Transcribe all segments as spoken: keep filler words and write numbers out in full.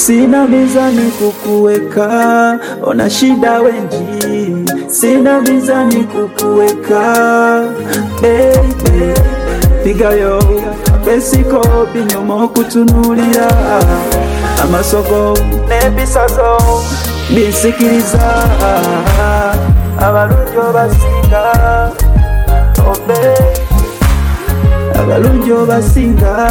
Sina mizani kukuweka, ona shida wengi. Sina mizani kukuweka, baby. Figayo, besiko binyumo kutunulira. Amasogo, nebisazo, bisikiriza. Abalunjo basinga, oh baby. Abalunjo basinga.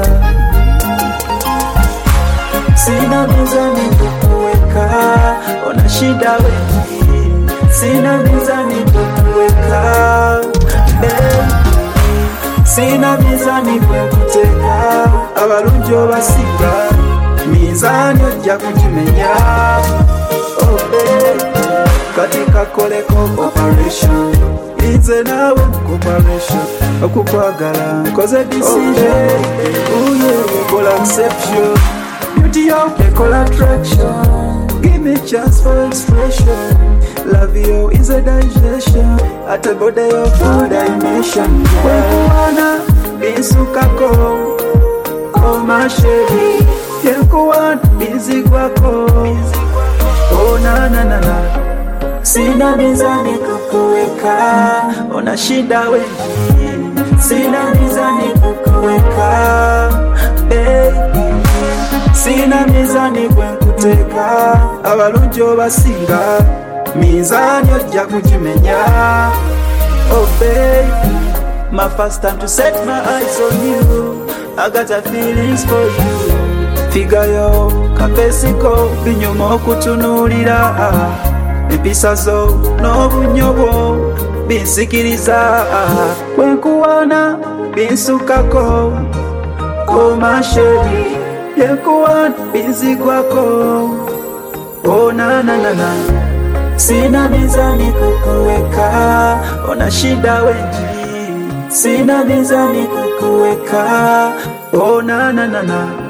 Sina mizani kukuweka, ona shida wengi. Sina mizani kukuweka, baby. Sina mizani kukuteka, abalunjo basinga. Mizani ojja kukimenya, oh baby. Katika koleko operation, inze nawe cooperation. Okukwagala nkoze decision, oh yeah, kola exception. Beauty of the call attraction, give me chance for expression. Love you is a digestion, at a body of full dimension. Wekuwana bisukako, oh my shady. Yekuwana bizigwako, oh na na na na. Sina mizani kukuweka, ona shida wengi. Sina mizani kukuweka, baby. Sina mizani kwenkuteka, abalunjo basinga. Mizani ojja kukimenya, oh baby. My first time to set my eyes on you, I got a feelings for you. Figayo, kapesiko, binyumo kutunulira. Episazo, n'obunyobo, binsikiriza. Wenkuwana, binsukako, oh my shady. Yekuwana, bizigwako, oh na na na na. Sina mizani kukuweka, ona shida wengi. Sina mizani kukuweka, oh na na na na.